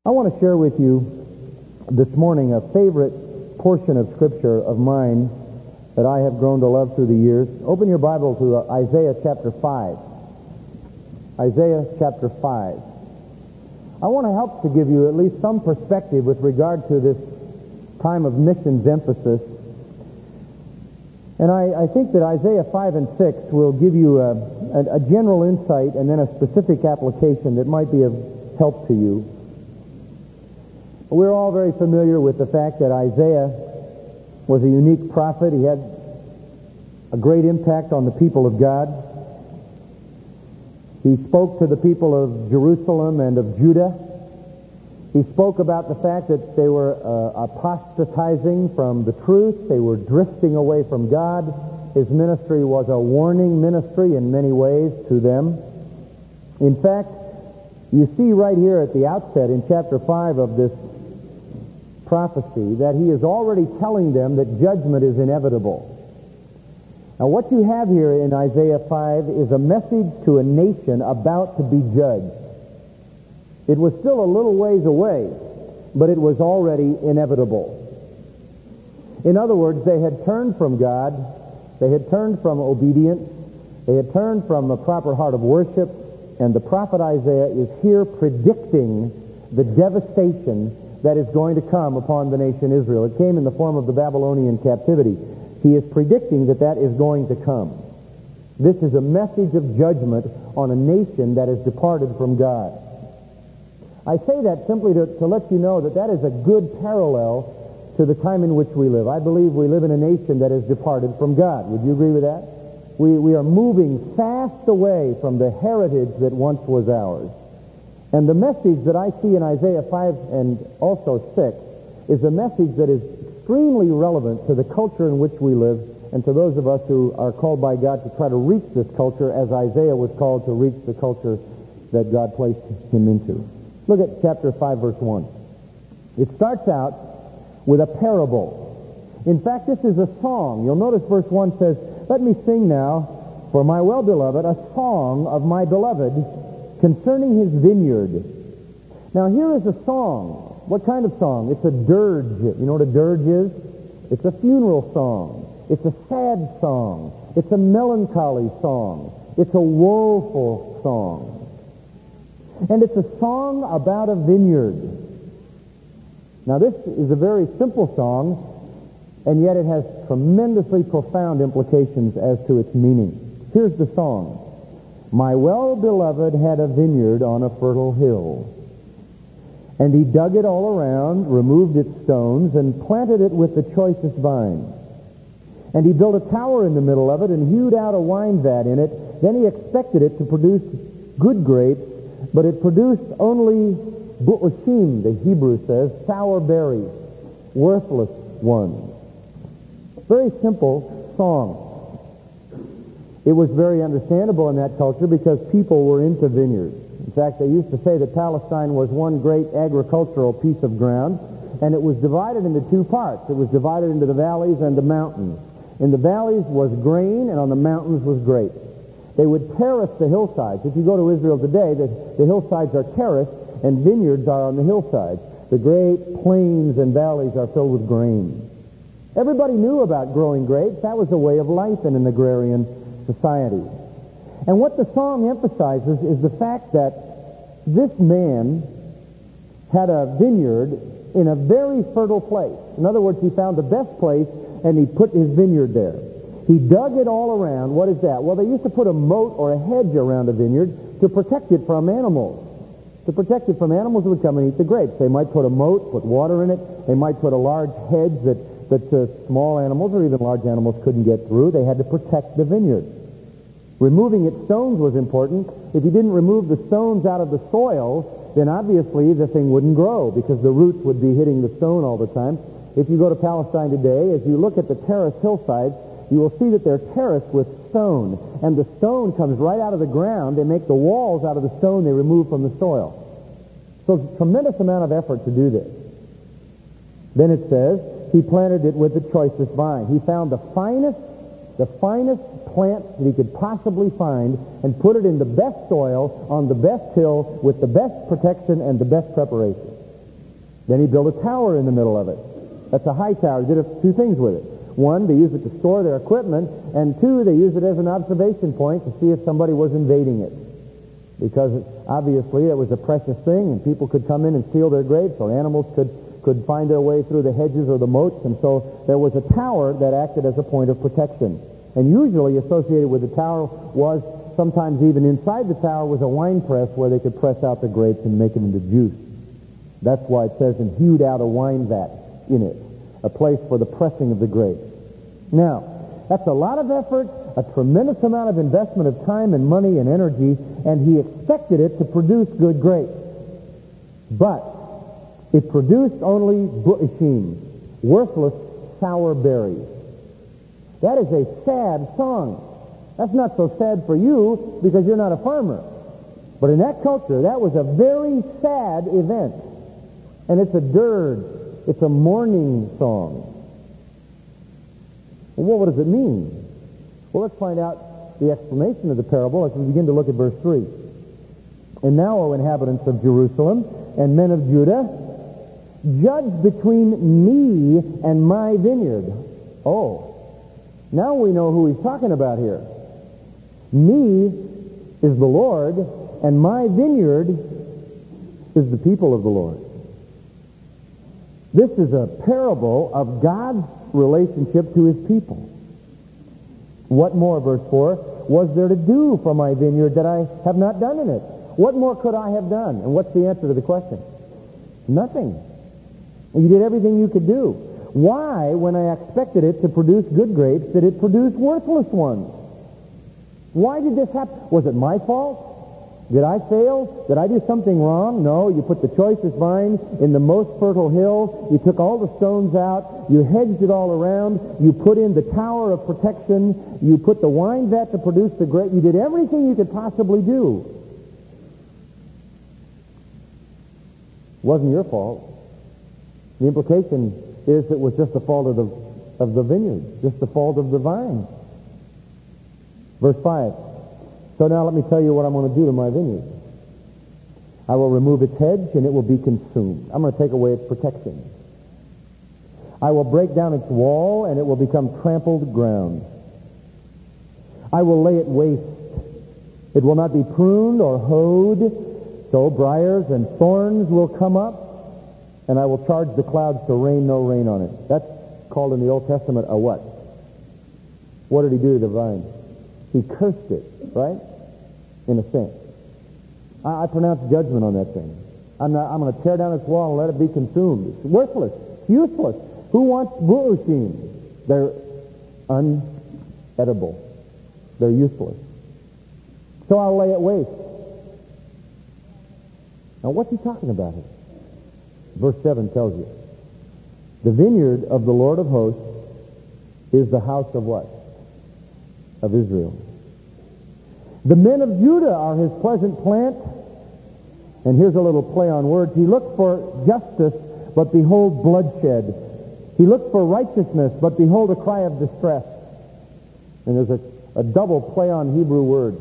I want to share with you this morning a favorite portion of Scripture of mine that I have grown to love through the years. Open your Bible to Isaiah chapter 5. Isaiah chapter 5. I want to help to give you at least some perspective with regard to this time of missions emphasis. And I think that Isaiah 5 and 6 will give you a general insight and then a specific application that might be of help to you. We're all very familiar with the fact that Isaiah was a unique prophet. He had a great impact on the people of God. He spoke to the people of Jerusalem and of Judah. He spoke about the fact that they were apostatizing from the truth. They were drifting away from God. His ministry was a warning ministry in many ways to them. In fact, you see right here at the outset in chapter 5 of this prophecy that he is already telling them that judgment is inevitable. Now what you have here in Isaiah 5 is a message to a nation about to be judged. It was still a little ways away, but it was already inevitable. In other words, they had turned from God, they had turned from obedience, they had turned from a proper heart of worship, and the prophet Isaiah is here predicting the devastation that is going to come upon the nation Israel. It came in the form of the Babylonian captivity. He is predicting that that is going to come. This is a message of judgment on a nation that has departed from God. I say that simply to let you know that that is a good parallel to the time in which we live. I believe we live in a nation that has departed from God. Would you agree with that? We are moving fast away from the heritage that once was ours. And the message that I see in Isaiah 5 and also 6 is a message that is extremely relevant to the culture in which we live and to those of us who are called by God to try to reach this culture as Isaiah was called to reach the culture that God placed him into. Look at chapter 5, verse 1. It starts out with a parable. In fact, this is a song. You'll notice verse 1 says, "Let me sing now for my well-beloved a song of my beloved concerning his vineyard." Now here is a song. What kind of song? It's a dirge. You know what a dirge is? It's a funeral song. It's a sad song. It's a melancholy song. It's a woeful song. And it's a song about a vineyard. Now this is a very simple song, and yet it has tremendously profound implications as to its meaning. Here's the song. "My well-beloved had a vineyard on a fertile hill, and he dug it all around, removed its stones, and planted it with the choicest vines. And he built a tower in the middle of it and hewed out a wine vat in it. Then he expected it to produce good grapes, but it produced only bu'ushim," the Hebrew says, sour berries, worthless ones. Very simple song. It was very understandable in that culture because people were into vineyards. In fact, they used to say that Palestine was one great agricultural piece of ground, and it was divided into two parts. It was divided into the valleys and the mountains. In the valleys was grain, and on the mountains was grapes. They would terrace the hillsides. If you go to Israel today, the hillsides are terraced, and vineyards are on the hillsides. The great plains and valleys are filled with grain. Everybody knew about growing grapes. That was a way of life in an agrarian society. And what the song emphasizes is the fact that this man had a vineyard in a very fertile place. In other words, he found the best place and he put his vineyard there. He dug it all around. What is that? Well, they used to put a moat or a hedge around a vineyard to protect it from animals. To protect it from animals that would come and eat the grapes. They might put a moat, put water in it. They might put a large hedge that small animals or even large animals couldn't get through. They had to protect the vineyard. Removing its stones was important. If you didn't remove the stones out of the soil, then obviously the thing wouldn't grow because the roots would be hitting the stone all the time. If you go to Palestine today, as you look at the terraced hillsides, you will see that they're terraced with stone. And the stone comes right out of the ground. They make the walls out of the stone they remove from the soil. So it's a tremendous amount of effort to do this. Then it says, he planted it with the choicest vine. He found the finest plant that he could possibly find and put it in the best soil on the best hill with the best protection and the best preparation. Then he built a tower in the middle of it. That's a high tower. He did two things with it. One, they used it to store their equipment, and two, they used it as an observation point to see if somebody was invading it. Because obviously it was a precious thing, and people could come in and steal their grapes, or animals could find their way through the hedges or the moats, and so there was a tower that acted as a point of protection. And usually associated with the tower was, sometimes even inside the tower, was a wine press where they could press out the grapes and make it into juice. That's why it says, and hewed out a wine vat in it, a place for the pressing of the grapes. Now, that's a lot of effort, a tremendous amount of investment of time and money and energy, and he expected it to produce good grapes. But it produced only bu'ishim, worthless sour berries. That is a sad song. That's not so sad for you because you're not a farmer. But in that culture, that was a very sad event. And it's a dirge. It's a mourning song. Well, what does it mean? Well, let's find out the explanation of the parable as we begin to look at verse 3. And now, O inhabitants of Jerusalem and men of Judah, judge between me and my vineyard. Oh, now we know who he's talking about here. Me is the Lord, and my vineyard is the people of the Lord. This is a parable of God's relationship to his people. What more, verse 4, was there to do for my vineyard that I have not done in it? What more could I have done? And what's the answer to the question? Nothing. You did everything you could do. Why, when I expected it to produce good grapes, did it produce worthless ones? Why did this happen? Was it my fault? Did I fail? Did I do something wrong? No, you put the choicest vine in the most fertile hill. You took all the stones out. You hedged it all around. You put in the tower of protection. You put the wine vat to produce the grape. You did everything you could possibly do. It wasn't your fault. The implication is it was just the fault of the vineyard, just the fault of the vine. Verse 5. So now let me tell you what I'm going to do to my vineyard. I will remove its hedge and it will be consumed. I'm going to take away its protection. I will break down its wall and it will become trampled ground. I will lay it waste. It will not be pruned or hoed, so briars and thorns will come up, and I will charge the clouds to rain no rain on it. That's called in the Old Testament a what? What did he do to the vine? He cursed it, right? In a sense. I pronounce judgment on that thing. I'm going to tear down its wall and let it be consumed. It's worthless. It's useless. Who wants bu'ushim? They're unedible. They're useless. So I'll lay it waste. Now what's he talking about here? Verse 7 tells you. The vineyard of the Lord of hosts is the house of what? Of Israel. The men of Judah are his pleasant plant. And here's a little play on words. He looked for justice, but behold bloodshed. He looked for righteousness, but behold a cry of distress. And there's a double play on Hebrew words.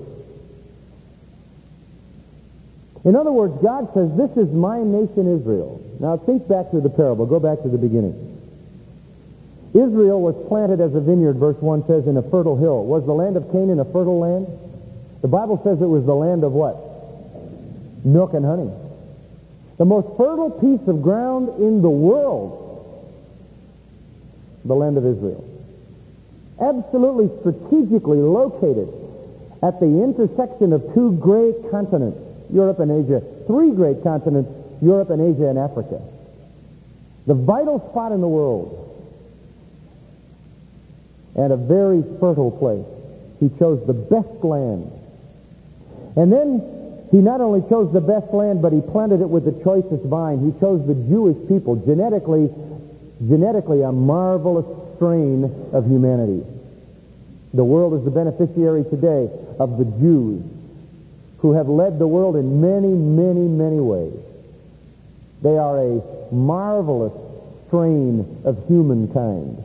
In other words, God says, this is my nation Israel. Now think back to the parable. Go back to the beginning. Israel was planted as a vineyard, verse 1 says, in a fertile hill. Was the land of Canaan a fertile land? The Bible says it was the land of what? Milk and honey. The most fertile piece of ground in the world. The land of Israel. Absolutely strategically located at the intersection of two great continents, Europe and Asia. Three great continents, Europe and Asia and Africa. The vital spot in the world. And a very fertile place. He chose the best land. And then he not only chose the best land, but he planted it with the choicest vine. He chose the Jewish people, genetically a marvelous strain of humanity. The world is the beneficiary today of the Jews, who have led the world in many, many, many ways. They are a marvelous strain of humankind.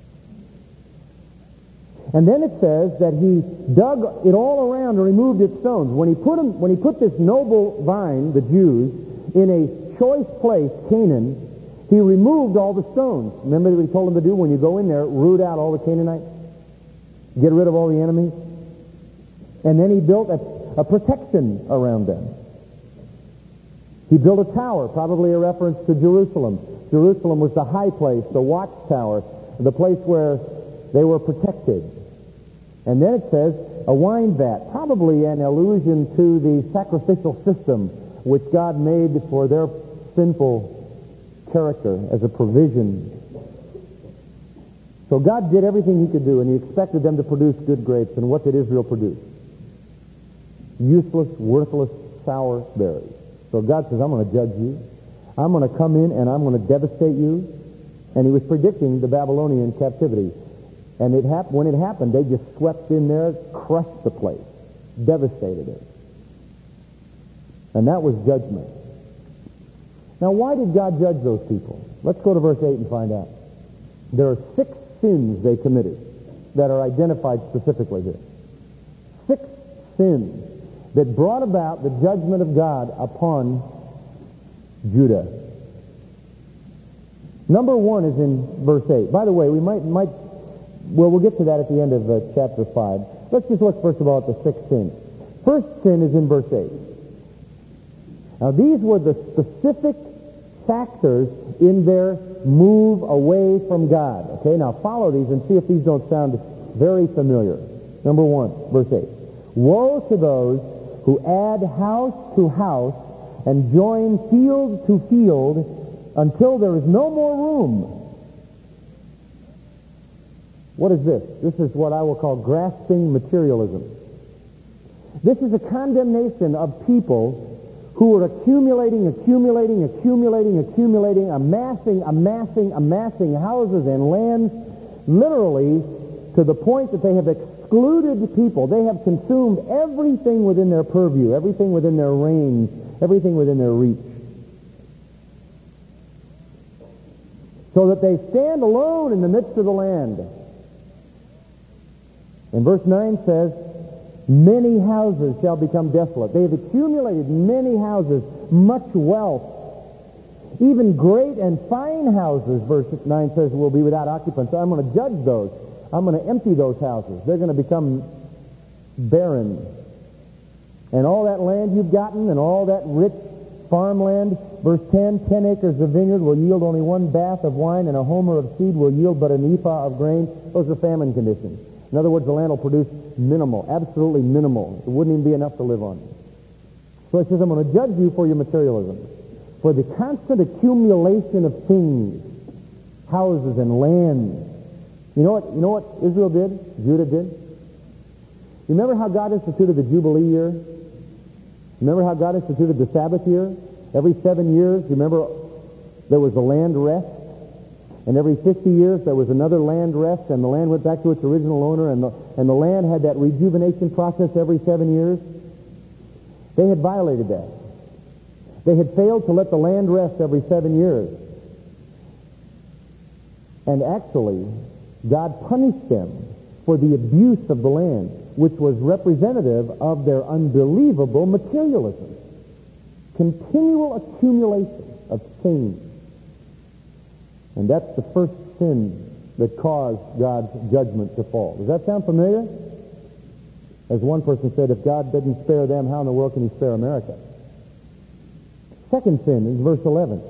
And then it says that he dug it all around and removed its stones. When he put this noble vine, the Jews, in a choice place, Canaan, He removed all the stones. Remember what he told them to do? When you go in there, root out all the Canaanites. Get rid of all the enemies. And then he built a protection around them. He built a tower, probably a reference to Jerusalem. Jerusalem was the high place, the watchtower, the place where they were protected. And then it says a wine vat, probably an allusion to the sacrificial system which God made for their sinful character as a provision. So God did everything he could do, and he expected them to produce good grapes. And what did Israel produce? Useless, worthless, sour berries. So God says, I'm going to judge you. I'm going to come in and I'm going to devastate you. And he was predicting the Babylonian captivity. And when it happened, they just swept in there, crushed the place, devastated it. And that was judgment. Now, why did God judge those people? Let's go to verse 8 and find out. There are 6 sins they committed that are identified specifically here. 6 sins that brought about the judgment of God upon Judah. Number 1 is in verse 8. By the way, we'll get to that at the end of chapter 5. Let's just look first of all at the 6 sins. First sin is in verse 8. Now, these were the specific factors in their move away from God. Okay, now follow these and see if these don't sound very familiar. Number 1, verse 8. Woe to those who add house to house and join field to field until there is no more room. What is this? This is what I will call grasping materialism. This is a condemnation of people who are accumulating, amassing houses and lands, literally to the point that they have excluded people. They have consumed everything within their purview, everything within their range, everything within their reach. So that they stand alone in the midst of the land. And verse 9 says, many houses shall become desolate. They have accumulated many houses, much wealth. Even great and fine houses, verse 9 says, will be without occupants. So I'm going to judge those. I'm going to empty those houses. They're going to become barren. And all that land you've gotten and all that rich farmland, verse 10 acres of vineyard will yield only 1 bath of wine, and a homer of seed will yield but an ephah of grain. Those are famine conditions. In other words, the land will produce minimal, absolutely minimal. It wouldn't even be enough to live on. So it says, I'm going to judge you for your materialism, for the constant accumulation of things, houses and land. You know what Israel did? Judah did? You remember how God instituted the Jubilee year? Remember how God instituted the Sabbath year? Every 7 years, you remember there was a land rest? And every 50 years there was another land rest, and the land went back to its original owner, and the land had that rejuvenation process every 7 years. They had violated that. They had failed to let the land rest every 7 years. And actually, God punished them for the abuse of the land, which was representative of their unbelievable materialism. Continual accumulation of things. And that's the first sin that caused God's judgment to fall. Does that sound familiar? As one person said, if God didn't spare them, how in the world can he spare America? Second sin is verse 11.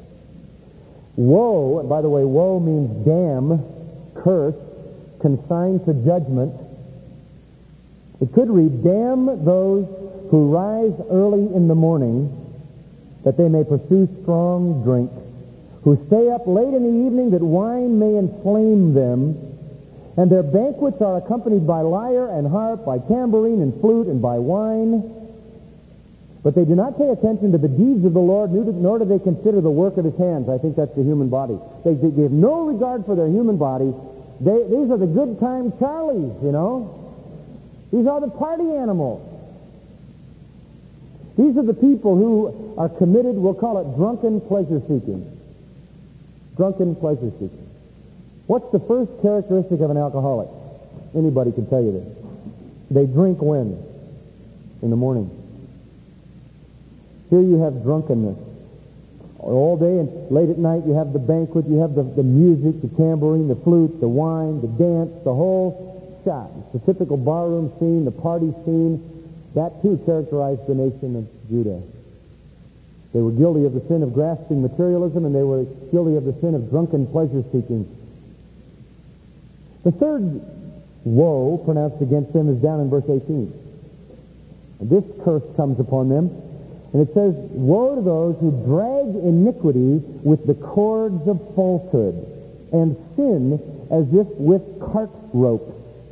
Woe, and by the way, woe means damn, curse, consigned to judgment. It could read, damn those who rise early in the morning that they may pursue strong drink, who stay up late in the evening that wine may inflame them, and their banquets are accompanied by lyre and harp, by tambourine and flute, and by wine. But they do not pay attention to the deeds of the Lord, nor do they consider the work of his hands. I think that's the human body. They give no regard for their human body. These are the good time Charlies, you know. These are the party animals. These are the people who are committed, we'll call it drunken pleasure seeking. Drunken pleasure seeking. What's the first characteristic of an alcoholic? Anybody can tell you this. They drink when? In the morning. Here you have drunkenness. all day, and late at night you have the banquet, you have the music, the tambourine, the flute, the wine, the dance, the whole shot. It's the typical barroom scene, the party scene. That too characterized the nation of Judah. They were guilty of the sin of grasping materialism, and they were guilty of the sin of drunken pleasure-seeking. The third woe pronounced against them is down in verse 18. And this curse comes upon them, and it says, "Woe to those who drag iniquity with the cords of falsehood, and sin as if with cart ropes,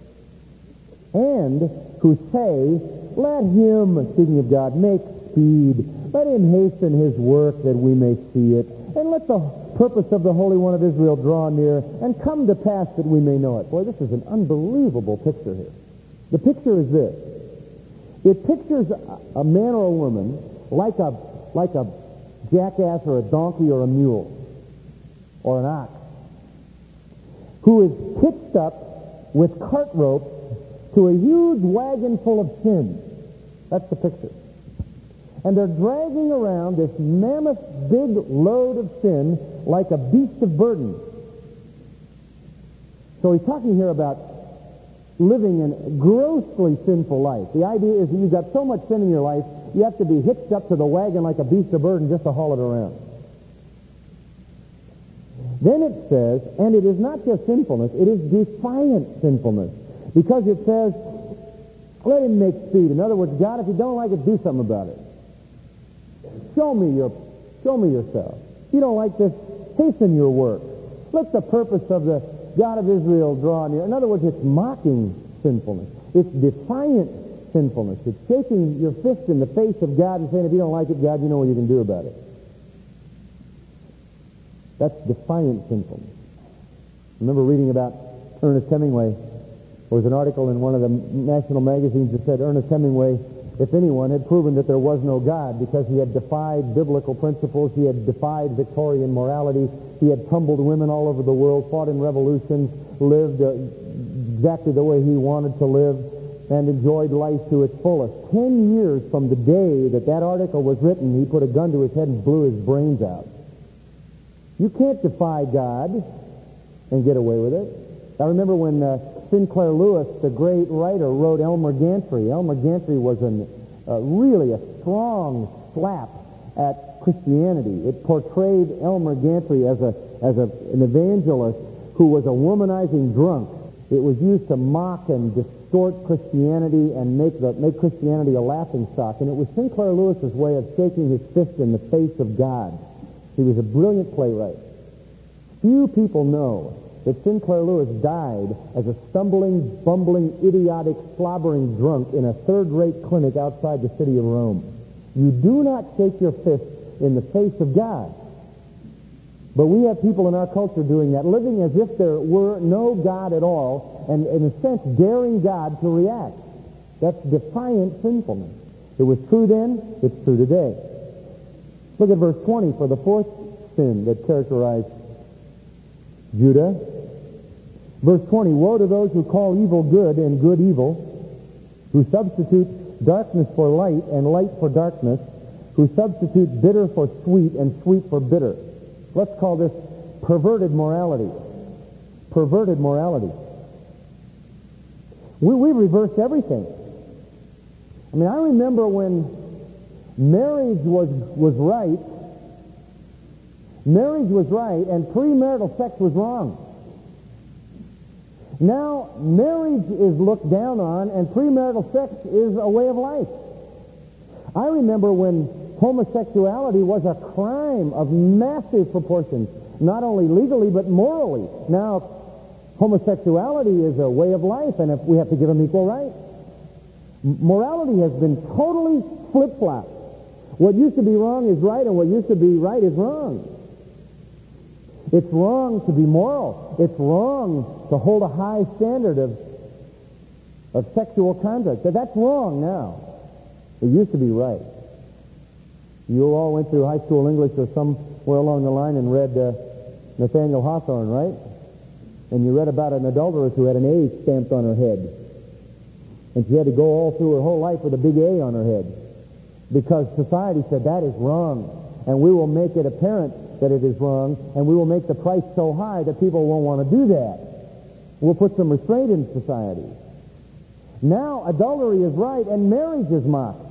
and who say, let him," speaking of God, "make speed. Let him hasten his work that we may see it. And let the purpose of the Holy One of Israel draw near, and come to pass that we may know it." Boy, this is an unbelievable picture here. The picture is this. It pictures a man or a woman like a jackass or a donkey or a mule or an ox who is hitched up with cart ropes to a huge wagon full of sin. That's the picture. And they're dragging around this mammoth big load of sin like a beast of burden. So he's talking here about living a grossly sinful life. The idea is that you've got so much sin in your life, you have to be hitched up to the wagon like a beast of burden just to haul it around. Then it says, and it is not just sinfulness, it is defiant sinfulness. Because it says, let him make speed. In other words, God, if you don't like it, do something about it. Show me yourself. If you don't like this, hasten your work. Let the purpose of the God of Israel draw near. In other words, it's mocking sinfulness. It's defiant sinfulness. It's shaking your fist in the face of God and saying, if you don't like it, God, you know what you can do about it. That's defiant sinfulness. I remember reading about Ernest Hemingway. There was an article in one of the national magazines that said Ernest Hemingway, if anyone, had proven that there was no God because he had defied biblical principles, he had defied Victorian morality, he had tumbled women all over the world, fought in revolutions, lived exactly the way he wanted to live, and enjoyed life to its fullest. 10 years from the day that article was written, he put a gun to his head and blew his brains out. You can't defy God and get away with it. I remember when Sinclair Lewis, the great writer, wrote Elmer Gantry. Elmer Gantry was really a strong slap at Christianity. It portrayed Elmer Gantry as an evangelist who was a womanizing drunk. It was used to mock and distort Christianity and make Christianity a laughingstock. And it was Sinclair Lewis's way of shaking his fist in the face of God. He was a brilliant playwright. Few people know that Sinclair Lewis died as a stumbling, bumbling, idiotic, slobbering drunk in a third-rate clinic outside the city of Rome. You do not shake your fist in the face of God. But we have people in our culture doing that, living as if there were no God at all, and in a sense daring God to react. That's defiant sinfulness. It was true then, it's true today. Look at verse 20 for the fourth sin that characterized Judah. Verse 20, woe to those who call evil good and good evil, who substitute darkness for light and light for darkness, who substitute bitter for sweet and sweet for bitter. Let's call this perverted morality. Perverted morality. We reversed everything. I mean, I remember when marriage was right, and premarital sex was wrong. Now, marriage is looked down on, and premarital sex is a way of life. I remember when homosexuality was a crime of massive proportions, not only legally, but morally. Now, homosexuality is a way of life, and if we have to give them equal rights. Morality has been totally flip-flopped. What used to be wrong is right, and what used to be right is wrong. It's wrong to be moral. It's wrong to hold a high standard of sexual conduct. That's wrong now. It used to be right. You all went through high school English or somewhere along the line and read Nathaniel Hawthorne, right? And you read about an adulteress who had an A stamped on her head. And she had to go all through her whole life with a big A on her head because society said that is wrong. And we will make it apparent that it is wrong, and we will make the price so high that people won't want to do that. We'll put some restraint in society. Now adultery is right and marriage is mocked.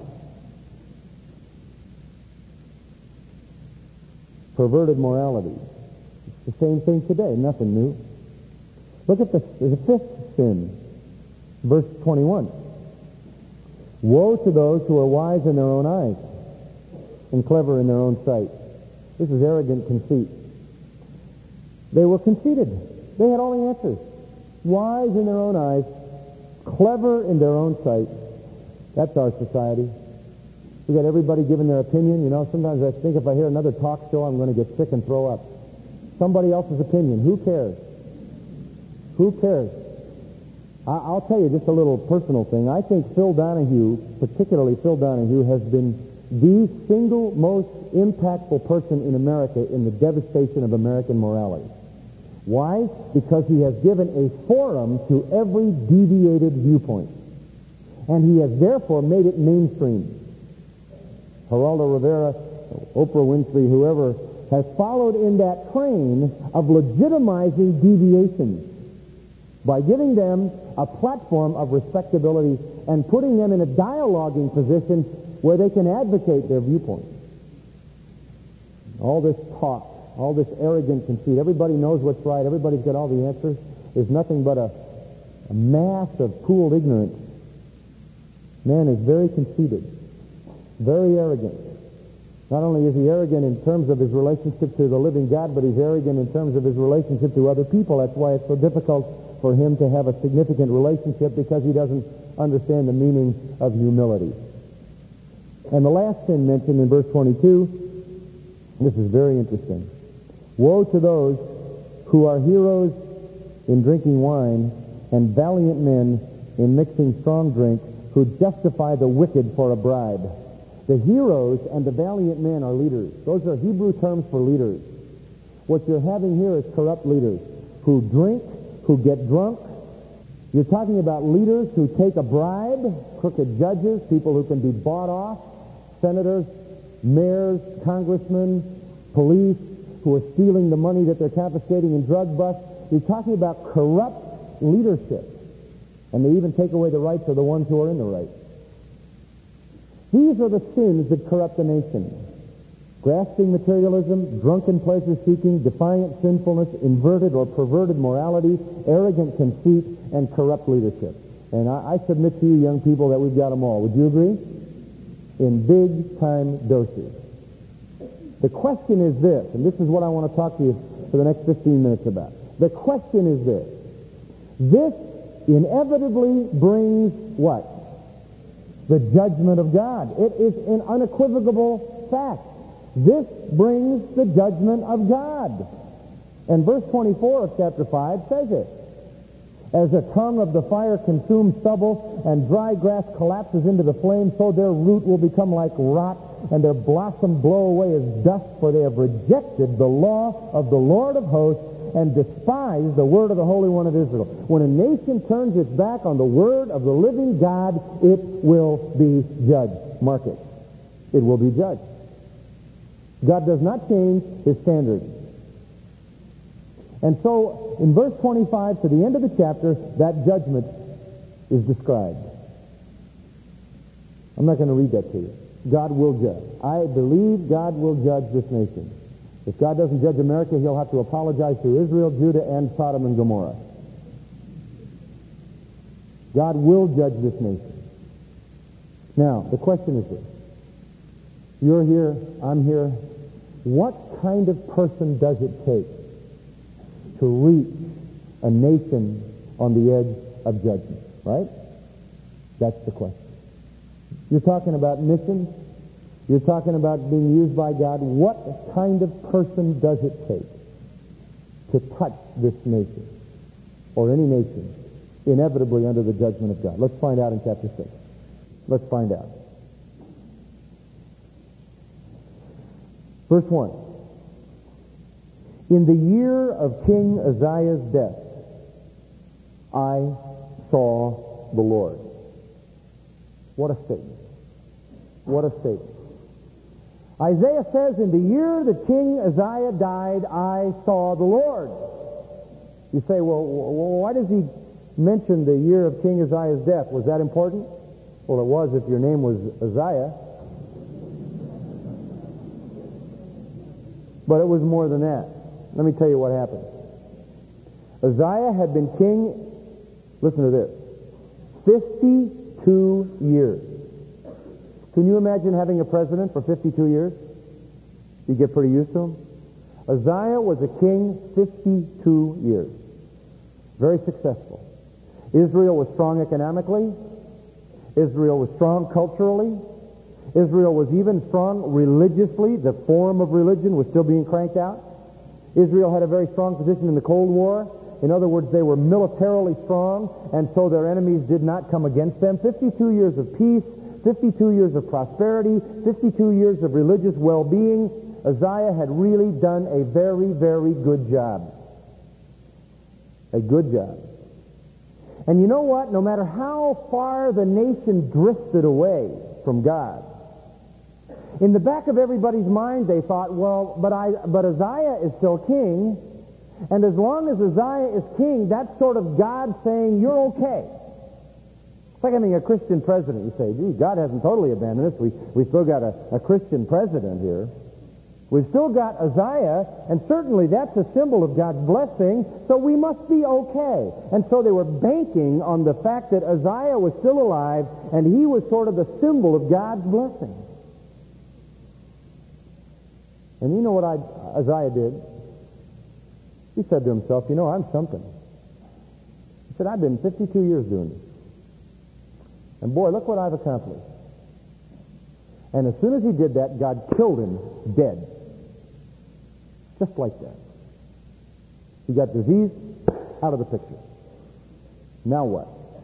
Perverted morality. It's the same thing today, nothing new. Look at the fifth sin, verse 21. Woe to those who are wise in their own eyes and clever in their own sight. This is arrogant conceit. They were conceited. They had all the answers. Wise in their own eyes, clever in their own sight. That's our society. We got everybody giving their opinion. You know, sometimes I think if I hear another talk show, I'm going to get sick and throw up. Somebody else's opinion. Who cares? Who cares? I'll tell you just a little personal thing. I think Phil Donahue, particularly Phil Donahue, has been the single most impactful person in America in the devastation of American morality. Why? Because he has given a forum to every deviated viewpoint. And he has therefore made it mainstream. Geraldo Rivera, Oprah Winfrey, whoever, has followed in that train of legitimizing deviations by giving them a platform of respectability and putting them in a dialoguing position where they can advocate their viewpoint. All this talk, all this arrogant conceit, everybody knows what's right, everybody's got all the answers, is nothing but a mass of pooled ignorance. Man is very conceited, very arrogant. Not only is he arrogant in terms of his relationship to the living God, but he's arrogant in terms of his relationship to other people. That's why it's so difficult for him to have a significant relationship, because he doesn't understand the meaning of humility. And the last sin mentioned in verse 22, this is very interesting. Woe to those who are heroes in drinking wine and valiant men in mixing strong drink, who justify the wicked for a bribe. The heroes and the valiant men are leaders. Those are Hebrew terms for leaders. What you're having here is corrupt leaders who drink, who get drunk. You're talking about leaders who take a bribe, crooked judges, people who can be bought off, senators, mayors, congressmen, police, who are stealing the money that they're confiscating in drug busts. You're talking about corrupt leadership. And they even take away the rights of the ones who are in the right. These are the sins that corrupt the nation. Grasping materialism, drunken pleasure-seeking, defiant sinfulness, inverted or perverted morality, arrogant conceit, and corrupt leadership. And I submit to you, young people, that we've got them all. Would you agree? In big-time doses. The question is this, and this is what I want to talk to you for the next 15 minutes about. The question is this. This inevitably brings what? The judgment of God. It is an unequivocal fact. This brings the judgment of God. And verse 24 of chapter 5 says it. As a tongue of the fire consumes stubble, and dry grass collapses into the flame, so their root will become like rot, and their blossom blow away as dust, for they have rejected the law of the Lord of hosts, and despised the word of the Holy One of Israel. When a nation turns its back on the word of the living God, it will be judged. Mark it. It will be judged. God does not change his standards. And so, in verse 25 to the end of the chapter, that judgment is described. I'm not going to read that to you. God will judge. I believe God will judge this nation. If God doesn't judge America, he'll have to apologize to Israel, Judah, and Sodom and Gomorrah. God will judge this nation. Now, the question is this. You're here, I'm here. What kind of person does it take to reach a nation on the edge of judgment? Right? That's the question. You're talking about missions. You're talking about being used by God. What kind of person does it take to touch this nation, or any nation, inevitably under the judgment of God? Let's find out in chapter 6. Let's find out. Verse 1. In the year of King Uzziah's death, I saw the Lord. What a statement. What a statement. Isaiah says, in the year that King Uzziah died, I saw the Lord. You say, well, why does he mention the year of King Uzziah's death? Was that important? Well, it was if your name was Uzziah. But it was more than that. Let me tell you what happened. Uzziah had been king, listen to this, 52 years. Can you imagine having a president for 52 years? You get pretty used to him. Uzziah was a king 52 years. Very successful. Israel was strong economically. Israel was strong culturally. Israel was even strong religiously. The form of religion was still being cranked out. Israel had a very strong position in the Cold War. In other words, they were militarily strong, and so their enemies did not come against them. 52 years of peace, 52 years of prosperity, 52 years of religious well-being. Uzziah had really done a very, very good job. A good job. And you know what? No matter how far the nation drifted away from God, in the back of everybody's mind they thought, well, but Uzziah is still king, and as long as Uzziah is king, that's sort of God saying, you're okay. It's like having a Christian president. You say, gee, God hasn't totally abandoned us. We've still got a Christian president here. We've still got Uzziah, and certainly that's a symbol of God's blessing, so we must be okay. And so they were banking on the fact that Uzziah was still alive, and he was sort of the symbol of God's blessing. And you know what Uzziah did? He said to himself, you know, I'm something. He said, I've been 52 years doing this. And boy, look what I've accomplished. And as soon as he did that, God killed him dead. Just like that. He got disease out of the picture. Now what?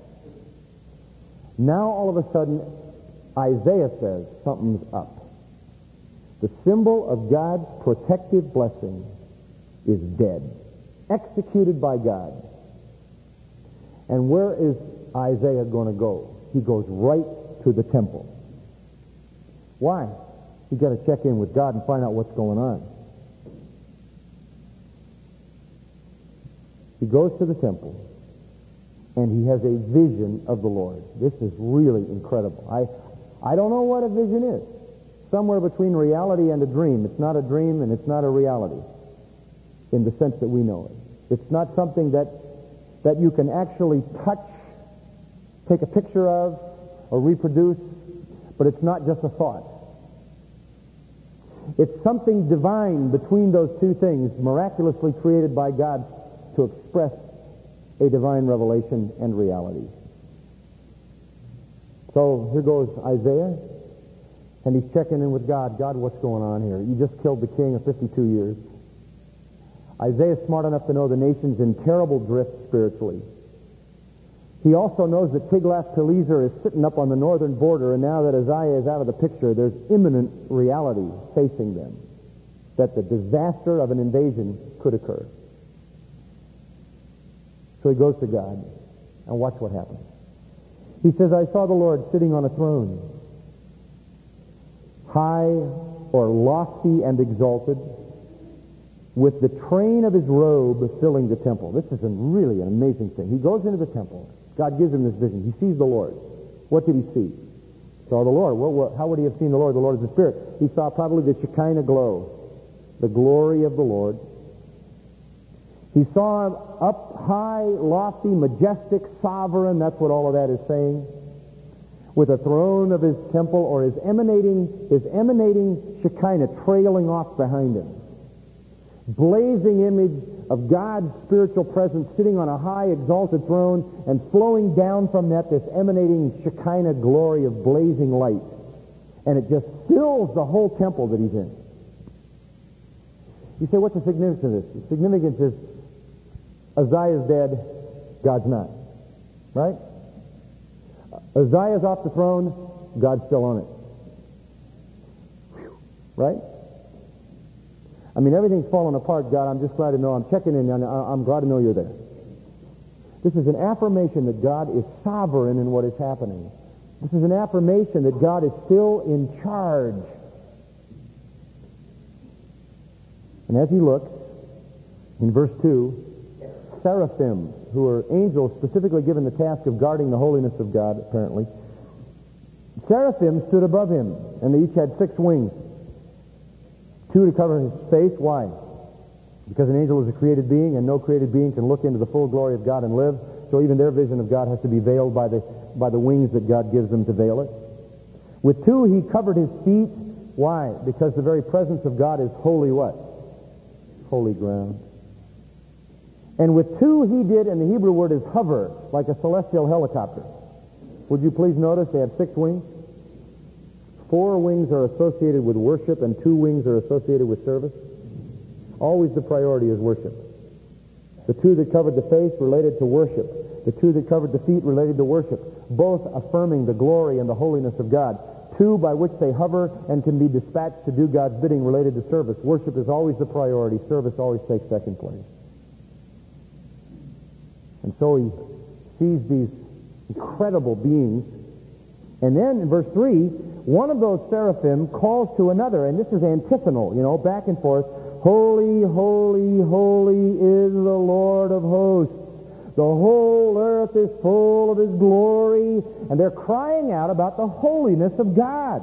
Now all of a sudden, Isaiah says something's up. The symbol of God's protective blessing is dead. Executed by God. And where is Isaiah going to go? He goes right to the temple. Why? He's got to check in with God and find out what's going on. He goes to the temple, and he has a vision of the Lord. This is really incredible. I don't know what a vision is. Somewhere between reality and a dream. It's not a dream, and it's not a reality in the sense that we know it. It's not something that you can actually touch, take a picture of, or reproduce, but it's not just a thought. It's something divine between those two things, miraculously created by God to express a divine revelation and reality. So here goes Isaiah, and he's checking in with God. God, what's going on here? You just killed the king of 52 years. Isaiah's smart enough to know the nation's in terrible drift spiritually. He also knows that Tiglath-Pileser is sitting up on the northern border, and now that Uzziah is out of the picture, there's imminent reality facing them, that the disaster of an invasion could occur. So he goes to God, and watch what happens. He says, I saw the Lord sitting on a throne, high or lofty and exalted, with the train of his robe filling the temple. This is really an amazing thing. He goes into the temple. God gives him this vision. He sees the Lord. What did he see? He saw the Lord. Well, how would he have seen the Lord? The Lord is the Spirit. He saw probably the Shekinah glow, the glory of the Lord. He saw him up high, lofty, majestic, sovereign. That's what all of that is saying. With a throne of his temple, or his emanating Shekinah trailing off behind him. Blazing image of God's spiritual presence sitting on a high, exalted throne, and flowing down from that this emanating Shekinah glory of blazing light. And it just fills the whole temple that he's in. You say, what's the significance of this? The significance is Uzziah's dead, God's not. Right? Uzziah's off the throne, God's still on it. Whew. Right? I mean, everything's falling apart, God. I'm just glad to know. I'm checking in. I'm glad to know you're there. This is an affirmation that God is sovereign in what is happening. This is an affirmation that God is still in charge. And as he looks, in verse 2, seraphim, who are angels specifically given the task of guarding the holiness of God, apparently, seraphim stood above him, and they each had 6 wings. 2 to cover his face. Why? Because an angel is a created being, and no created being can look into the full glory of God and live. So even their vision of God has to be veiled by the wings that God gives them to veil it. With 2, he covered his feet. Why? Because the very presence of God is holy what? Holy ground. And with 2 he did, and the Hebrew word is hover, like a celestial helicopter. Would you please notice they have 6 wings? 4 wings are associated with worship, and 2 wings are associated with service. Always the priority is worship. The 2 that covered the face related to worship. The 2 that covered the feet related to worship, both affirming the glory and the holiness of God. 2 by which they hover and can be dispatched to do God's bidding related to service. Worship is always the priority. Service always takes second place. And so he sees these incredible beings. And then in verse 3, one of those seraphim calls to another, and this is antiphonal, back and forth. Holy, holy, holy is the Lord of hosts. The whole earth is full of his glory. And they're crying out about the holiness of God.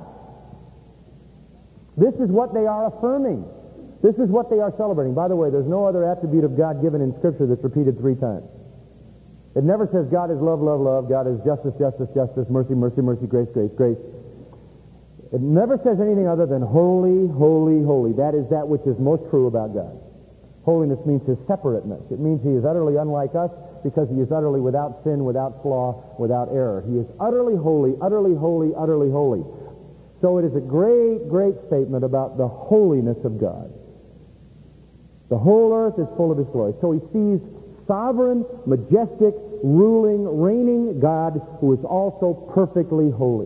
This is what they are affirming. This is what they are celebrating. By the way, there's no other attribute of God given in Scripture that's repeated 3 times. It never says God is love, love, love. God is justice, justice, justice, mercy, mercy, mercy, grace, grace, grace. It never says anything other than holy, holy, holy. That is that which is most true about God. Holiness means his separateness. It means he is utterly unlike us because he is utterly without sin, without flaw, without error. He is utterly holy, utterly holy, utterly holy. So it is a great, great statement about the holiness of God. The whole earth is full of his glory. So he sees sovereign, majestic, ruling, reigning God who is also perfectly holy.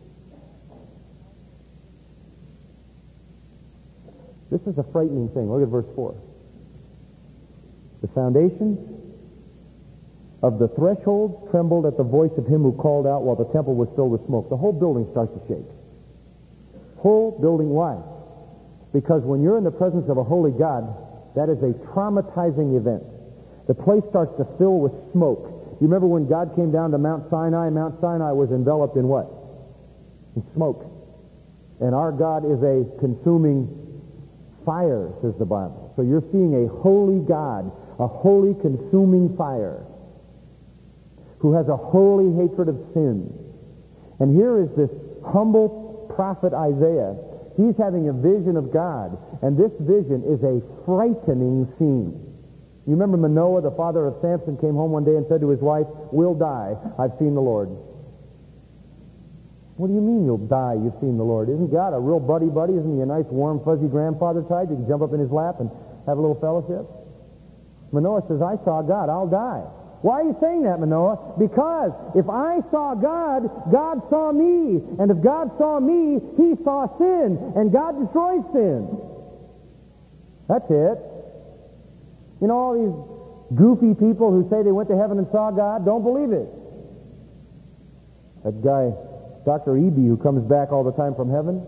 This is a frightening thing. Look at verse 4. The foundations of the threshold trembled at the voice of him who called out while the temple was filled with smoke. The whole building starts to shake. Whole building, why? Because when you're in the presence of a holy God, that is a traumatizing event. The place starts to fill with smoke. You remember when God came down to Mount Sinai? Mount Sinai was enveloped in what? In smoke. And our God is a consuming fire, says the Bible. So you're seeing a holy God, a holy consuming fire, who has a holy hatred of sin. And here is this humble prophet Isaiah. He's having a vision of God, and this vision is a frightening scene. You remember Manoah, the father of Samson, came home one day and said to his wife, "We'll die. I've seen the Lord." What do you mean you'll die? You've seen the Lord. Isn't God a real buddy-buddy? Isn't he a nice, warm, fuzzy grandfather type? You can jump up in his lap and have a little fellowship? Manoah says, "I saw God. I'll die." Why are you saying that, Manoah? Because if I saw God, God saw me. And if God saw me, he saw sin. And God destroys sin. That's it. You know, all these goofy people who say they went to heaven and saw God, don't believe it. That guy, Dr. Eby, who comes back all the time from heaven,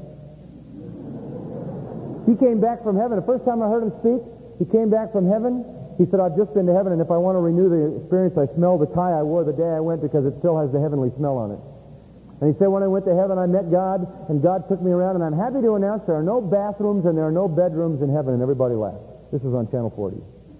he came back from heaven. The first time I heard him speak, he came back from heaven. He said, "I've just been to heaven, and if I want to renew the experience, I smell the tie I wore the day I went because it still has the heavenly smell on it." And he said, "When I went to heaven, I met God, and God took me around, and I'm happy to announce there are no bathrooms and there are no bedrooms in heaven," and everybody laughed. This was on Channel 40.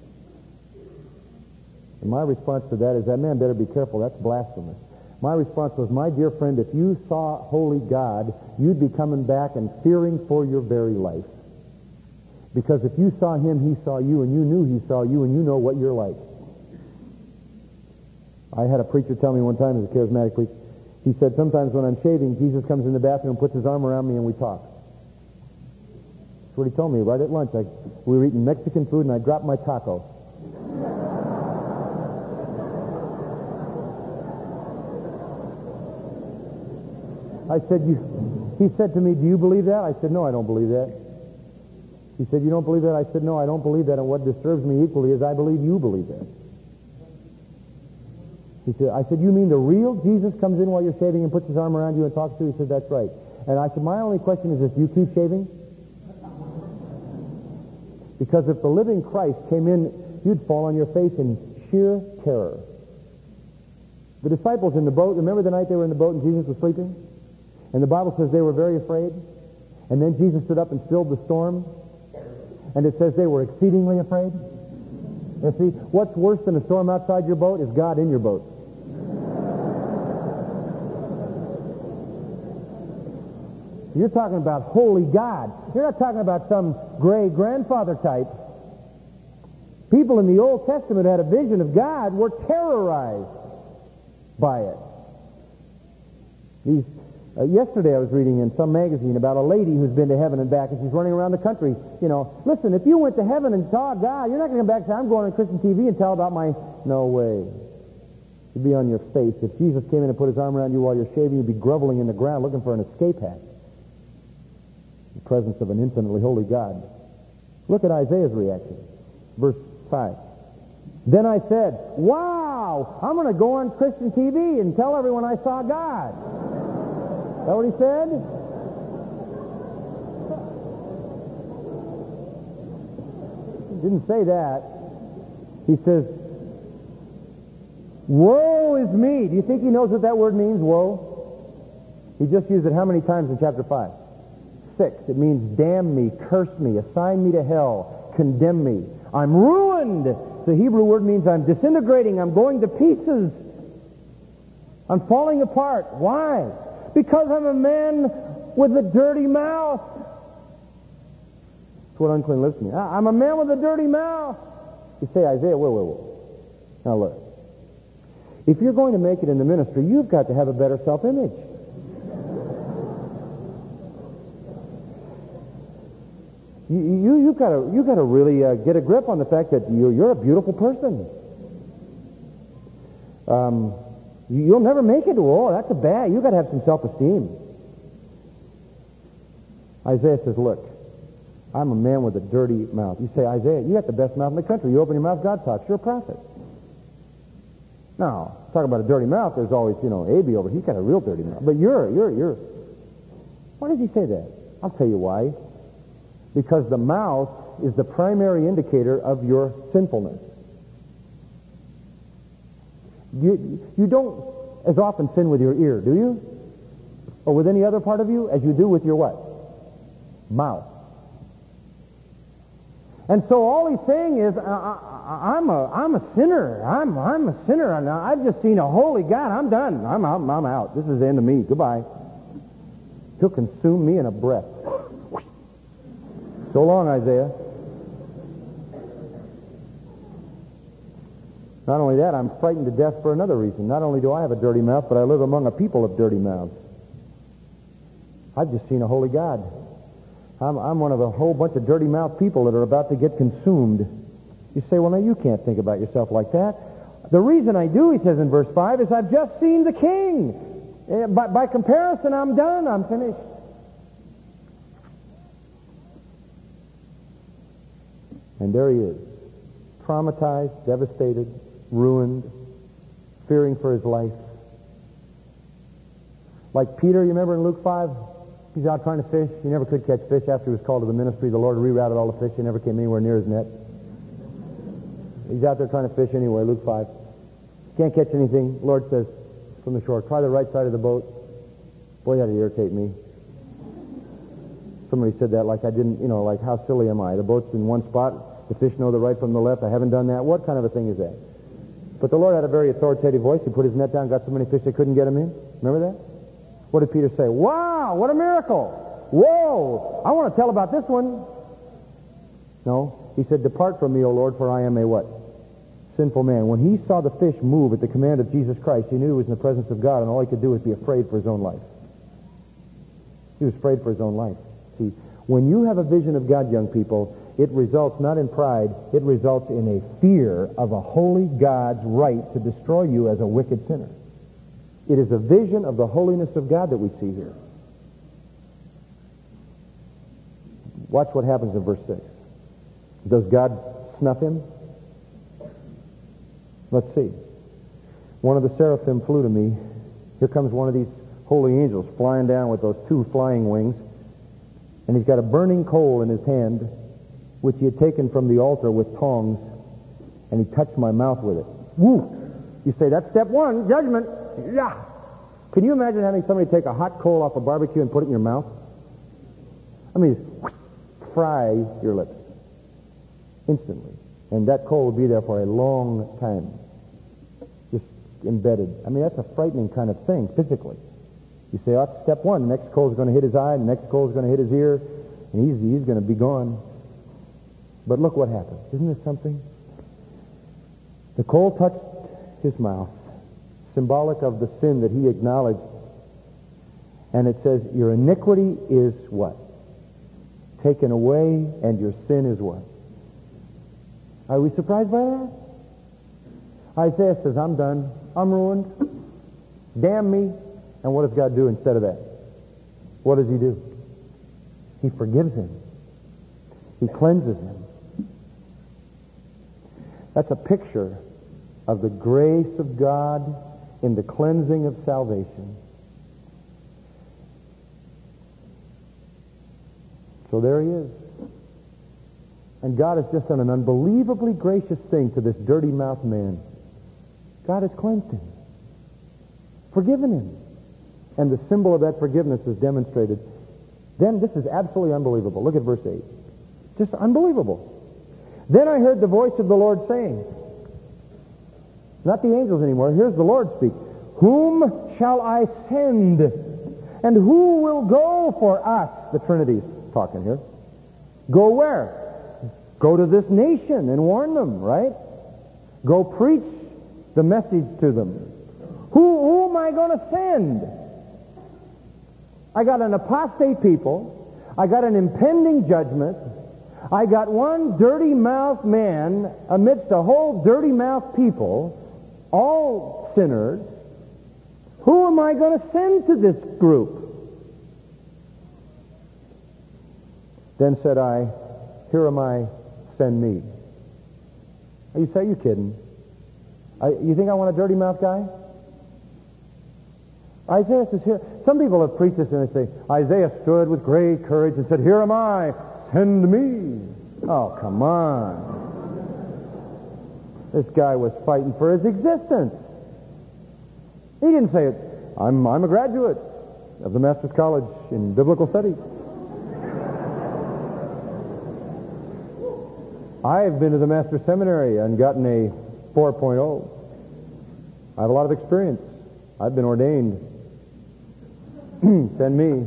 And my response to that is, that man better be careful. That's blasphemous. My response was, "My dear friend, if you saw holy God, you'd be coming back and fearing for your very life. Because if you saw him, he saw you, and you knew he saw you, and you know what you're like." I had a preacher tell me one time, as a charismatic preacher, he said, "Sometimes when I'm shaving, Jesus comes in the bathroom, puts his arm around me, and we talk." That's what he told me right at lunch. We were eating Mexican food, and I dropped my taco. I said, he said to me, "Do you believe that?" I said, "No, I don't believe that." He said, "You don't believe that?" I said, "No, I don't believe that, and what disturbs me equally is I believe you believe that." I said, "You mean the real Jesus comes in while you're shaving and puts his arm around you and talks to you?" He said, "That's right." And I said, "My only question is this, do you keep shaving?" Because if the living Christ came in, you'd fall on your face in sheer terror. The disciples in the boat, remember the night they were in the boat and Jesus was sleeping? And the Bible says they were very afraid. And then Jesus stood up and stilled the storm. And it says they were exceedingly afraid. You see, what's worse than a storm outside your boat is God in your boat. You're talking about holy God. You're not talking about some gray grandfather type. People in the Old Testament had a vision of God, were terrorized by it. Yesterday I was reading in some magazine about a lady who's been to heaven and back, and she's running around the country. You know, listen, if you went to heaven and saw God, you're not going to come back and say, I'm going on Christian TV and tell about my... No way. You'd be on your face. If Jesus came in and put his arm around you while you're shaving, you'd be groveling in the ground looking for an escape hatch. The presence of an infinitely holy God. Look at Isaiah's reaction. Verse 5. Then I said, wow, I'm going to go on Christian TV and tell everyone I saw God. Is that what he said? He didn't say that. He says, woe is me. Do you think he knows what that word means, woe? He just used it how many times in chapter 5? 6. It means damn me, curse me, assign me to hell, condemn me. I'm ruined. The Hebrew word means I'm disintegrating, I'm going to pieces. I'm falling apart. Why? Because I'm a man with a dirty mouth. That's what unclean lips mean. I'm a man with a dirty mouth. You say, Isaiah, whoa. Now look. If you're going to make it in the ministry, you've got to have a better self-image. You've got to really get a grip on the fact that you're a beautiful person. You'll never make it. Oh, that's a bad. You've got to have some self-esteem. Isaiah says, look, I'm a man with a dirty mouth. You say, Isaiah, you got the best mouth in the country. You open your mouth, God talks. You're a prophet. Now, talk about a dirty mouth, there's always, Abby over. He's got a real dirty mouth. But you're. Why does he say that? I'll tell you why. Because the mouth is the primary indicator of your sinfulness. You don't as often sin with your ear, do you? Or with any other part of you as you do with your what? Mouth. And so all he's saying is, I'm a sinner. I'm a sinner. And I've just seen a holy God. I'm done. I'm out. This is the end of me. Goodbye. He'll consume me in a breath. So long, Isaiah. Not only that, I'm frightened to death for another reason. Not only do I have a dirty mouth, but I live among a people of dirty mouths. I've just seen a holy God. I'm one of a whole bunch of dirty-mouthed people that are about to get consumed. You say, well, now you can't think about yourself like that. The reason I do, he says in verse 5, is I've just seen the King. By comparison, I'm done. I'm finished. And there he is, traumatized, devastated, ruined, fearing for his life. Like Peter, you remember in Luke 5? He's out trying to fish. He never could catch fish after he was called to the ministry. The Lord rerouted all the fish. He never came anywhere near his net. He's out there trying to fish anyway, Luke 5. Can't catch anything. The Lord says from the shore, try the right side of the boat. Boy, that'd irritate me. Somebody said that like I didn't, like how silly am I? The boat's in one spot. The fish know the right from the left. I haven't done that. What kind of a thing is that? But the Lord had a very authoritative voice. He put his net down, got so many fish they couldn't get him in. Remember that? What did Peter say? Wow, what a miracle. Whoa, I want to tell about this one. No, he said, depart from me, O Lord, for I am a what? Sinful man. When he saw the fish move at the command of Jesus Christ, he knew he was in the presence of God, and all he could do was be afraid for his own life. He was afraid for his own life. See, when you have a vision of God, young people, it results not in pride, it results in a fear of a holy God's right to destroy you as a wicked sinner. It is a vision of the holiness of God that we see here. Watch what happens in verse 6. Does God snuff him? Let's see. One of the seraphim flew to me. Here comes one of these holy angels flying down with those two flying wings. And he's got a burning coal in his hand. which he had taken from the altar with tongs, and he touched my mouth with it. Woo! You say, that's step one, judgment. Yeah. Can you imagine having somebody take a hot coal off a barbecue and put it in your mouth? I mean, fry your lips instantly. And that coal would be there for a long time, just embedded. I mean, that's a frightening kind of thing, physically. You say, oh, that's step one. The next coal is going to hit his eye, the next coal is going to hit his ear, and he's going to be gone. But look what happened. Isn't this something? The coal touched his mouth, symbolic of the sin that he acknowledged. And it says, your iniquity is what? Taken away, and your sin is what? Are we surprised by that? Isaiah says, I'm done. I'm ruined. Damn me. And what does God do instead of that? What does he do? He forgives him. He cleanses him. That's a picture of the grace of God in the cleansing of salvation. So there he is. And God has just done an unbelievably gracious thing to this dirty-mouthed man. God has cleansed him, forgiven him. And the symbol of that forgiveness is demonstrated. Then this is absolutely unbelievable. Look at verse 8. Just unbelievable. Then I heard the voice of the Lord saying, not the angels anymore, here's the Lord speak. Whom shall I send? And who will go for us? The Trinity's talking here. Go where? Go to this nation and warn them, right? Go preach the message to them. Who am I going to send? I got an apostate people. I got an impending judgment. I got one dirty-mouthed man amidst a whole dirty-mouthed people, all sinners. Who am I going to send to this group? Then said I, here am I, send me. You say, you kidding? You think I want a dirty-mouthed guy? Isaiah says here, some people have preached this and they say, Isaiah stood with great courage and said, here am I, send me. Oh, come on. This guy was fighting for his existence. He didn't say it, I'm a graduate of the Master's College in Biblical Studies. I've been to the Master's Seminary and gotten a 4.0. I have a lot of experience. I've been ordained. Send me.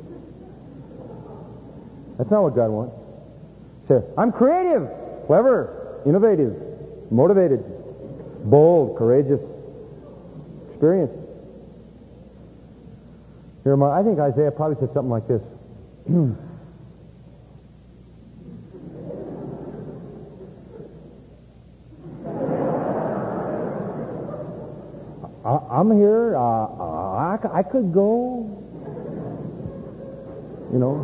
That's not what God wants. He says, I'm creative, clever, innovative, motivated, bold, courageous, experienced. Here am I think Isaiah probably said something like this. I'm here. I could go. You know.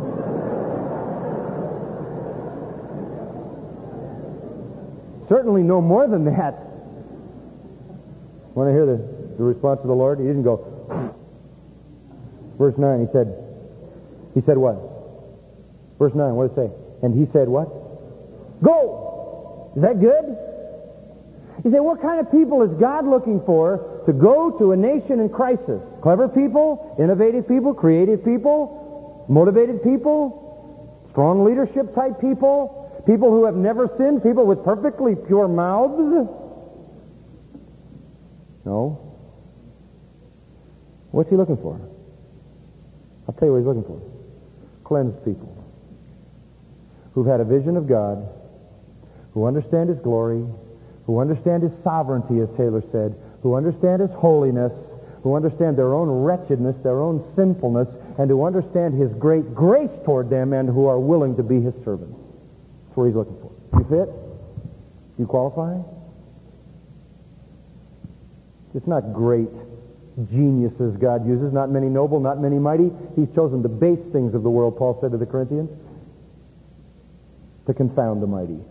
Certainly no more than that. Want to hear the response of the Lord? He didn't go. Verse 9, he said what? Verse 9, what did it say? And he said what? Go! Is that good? You say, what kind of people is God looking for to go to a nation in crisis? Clever people, innovative people, creative people, motivated people, strong leadership type people, people who have never sinned, people with perfectly pure mouths? No. What's he looking for? I'll tell you what he's looking for. Cleansed people who've had a vision of God, who understand His glory, who understand His sovereignty, as Taylor said, who understand His holiness, who understand their own wretchedness, their own sinfulness, and who understand His great grace toward them, and who are willing to be His servants. That's what He's looking for. You fit? You qualify? It's not great geniuses God uses, not many noble, not many mighty. He's chosen the base things of the world, Paul said to the Corinthians, to confound the mighty.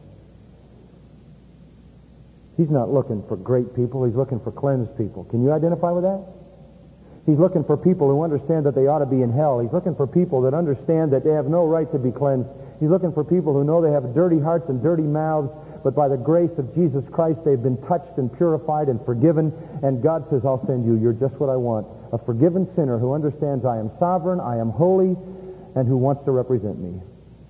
He's not looking for great people. He's looking for cleansed people. Can you identify with that? He's looking for people who understand that they ought to be in hell. He's looking for people that understand that they have no right to be cleansed. He's looking for people who know they have dirty hearts and dirty mouths, but by the grace of Jesus Christ, they've been touched and purified and forgiven. And God says, I'll send you. You're just what I want. A forgiven sinner who understands I am sovereign, I am holy, and who wants to represent me.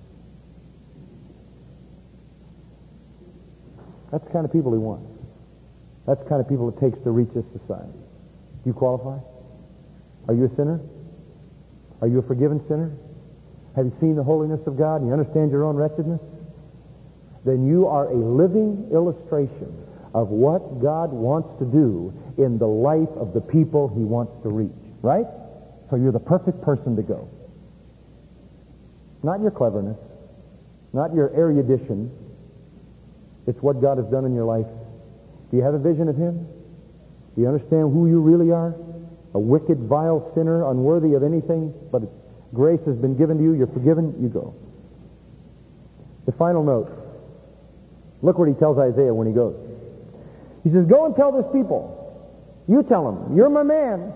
That's the kind of people he wants. That's the kind of people it takes to reach this society. Do you qualify? Are you a sinner? Are you a forgiven sinner? Have you seen the holiness of God and you understand your own wretchedness? Then you are a living illustration of what God wants to do in the life of the people he wants to reach. Right? So you're the perfect person to go. Not your cleverness, not your erudition. It's what God has done in your life. Do you have a vision of him? Do you understand who you really are? A wicked, vile sinner, unworthy of anything, but grace has been given to you. You're forgiven. You go. The final note. Look what he tells Isaiah when he goes. He says, go and tell this people. You tell them, you're my man.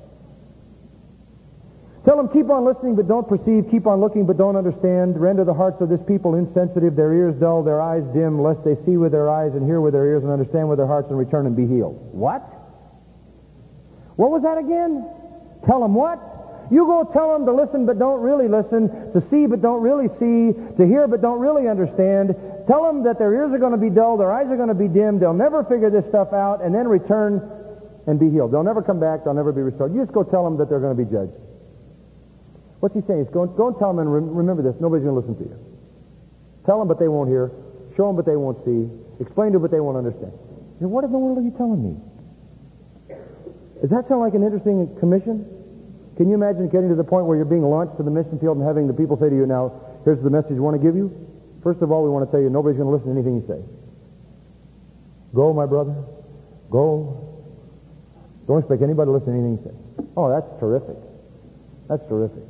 Tell them, keep on listening but don't perceive, keep on looking but don't understand. Render the hearts of this people insensitive, their ears dull, their eyes dim, lest they see with their eyes and hear with their ears and understand with their hearts and return and be healed. What? What was that again? Tell them what? You go tell them to listen but don't really listen, to see but don't really see, to hear but don't really understand. Tell them that their ears are going to be dull, their eyes are going to be dim, they'll never figure this stuff out, and then return and be healed. They'll never come back, they'll never be restored. You just go tell them that they're going to be judged. What's he saying? He's go and tell them, and remember this, nobody's going to listen to you. Tell them, but they won't hear. Show them, but they won't see. Explain to them, but they won't understand. You know, what in the world are you telling me? Does that sound like an interesting commission? Can you imagine getting to the point where you're being launched to the mission field and having the people say to you, now, here's the message we want to give you. First of all, we want to tell you nobody's going to listen to anything you say. Go, my brother. Go. Don't expect anybody to listen to anything you say. Oh, that's terrific. That's terrific.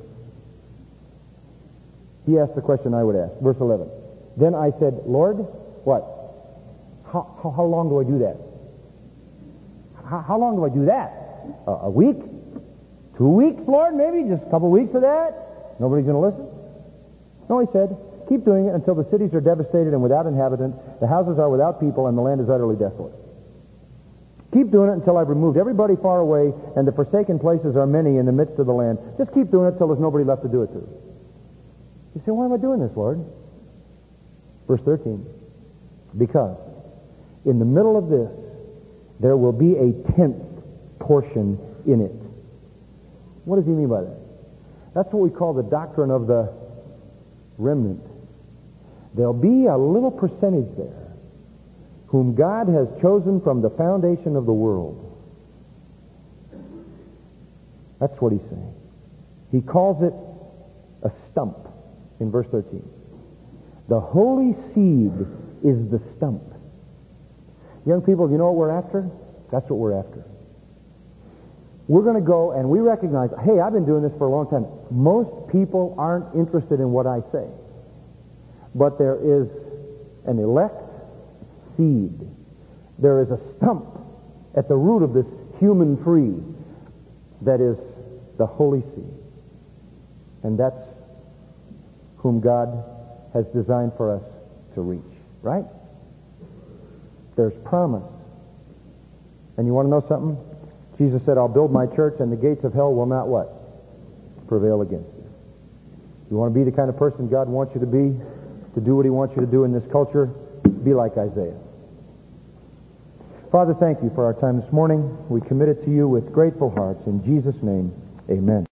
He asked the question I would ask. Verse 11. Then I said, Lord, what? How long do I do that? How long do I do that? A week? 2 weeks, Lord, maybe? Just a couple of weeks of that? Nobody's going to listen? No, he said, keep doing it until the cities are devastated and without inhabitants, the houses are without people, and the land is utterly desolate. Keep doing it until I've removed everybody far away, and the forsaken places are many in the midst of the land. Just keep doing it until there's nobody left to do it to. You say, why am I doing this, Lord? Verse 13. Because in the middle of this, there will be a 10th portion in it. What does he mean by that? That's what we call the doctrine of the remnant. There'll be a little percentage there whom God has chosen from the foundation of the world. That's what he's saying. He calls it a stump in verse 13. The holy seed is the stump. Young people, do you know what we're after? That's what we're after. We're going to go and we recognize, hey, I've been doing this for a long time. Most people aren't interested in what I say. But there is an elect seed. There is a stump at the root of this human tree that is the holy seed. And that's whom God has designed for us to reach. Right? There's promise. And you want to know something? Jesus said, I'll build my church and the gates of hell will not what? Prevail against it. You want to be the kind of person God wants you to be, to do what he wants you to do in this culture? Be like Isaiah. Father, thank you for our time this morning. We commit it to you with grateful hearts. In Jesus' name, amen.